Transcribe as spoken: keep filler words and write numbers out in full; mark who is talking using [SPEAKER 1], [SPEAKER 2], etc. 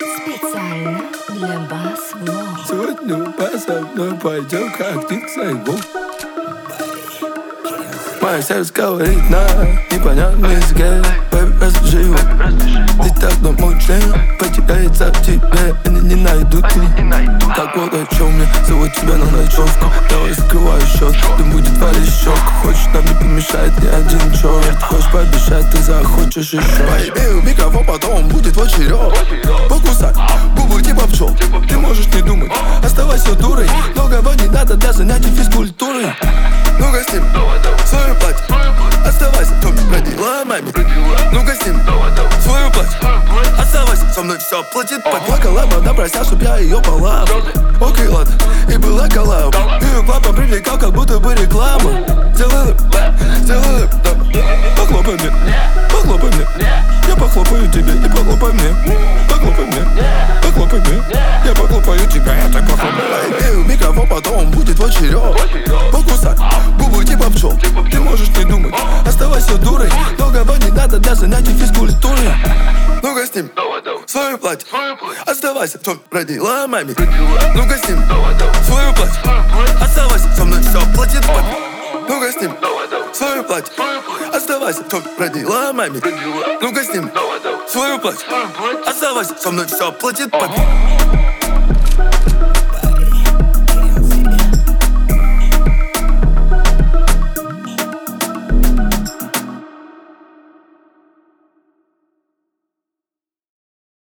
[SPEAKER 1] Специально для Бас-Влог.
[SPEAKER 2] Сегодня у Бас со мной пойдем как Дик Сайгу. Мое сердце говорит на непонятном языке. Бэби, расскажи его. Ты так намучен, потеряется в тебе. Они не найдут меня. Так вот о чем мне зовут тебя на ночевку. Давай закрываю счет, ты будет валить щеку. Хочешь, нам не помешает ни один черт. Хочешь пообещать, ты захочешь еще. Поебей в микрофон, потом будет твой черед. Покусай губы типа пчел. Ты можешь не думать, оставайся дурой. Многого не надо для занятий физкультурой. Ну-ка с ним, свою платье. Оставайся, то ради ломами. Ну-ка с ним, свою платье. Оставайся, со мной все платит. Поплакала, она просила, чтоб я ее полап. Окей, ладно, и была коллаба. Ее папа привлекал, как будто бы реклама. Сделай, сделай, похлопай мне, похлопай мне. Я похлопаю тебе, и похлопай мне. Похлопай мне, похлопай мне. Я похлопаю тебя, я так похлопаю. Эй, в микрофон, потом будет твой черед. Покусай губы типа пчел. Ты можешь не думать, оставайся дурой. Многого не надо для занятий физкультурой. Ну-ка с ним, свою платье. Оставайся, то родила маме. Ну-ка с ним, свою платье. Оставайся, со мной все платит папе. Ну-ка с ним, свою платье. Оставайся, то родила маме. Ну-ка с ним, свою платье. Оставайся, со мной все платит папе.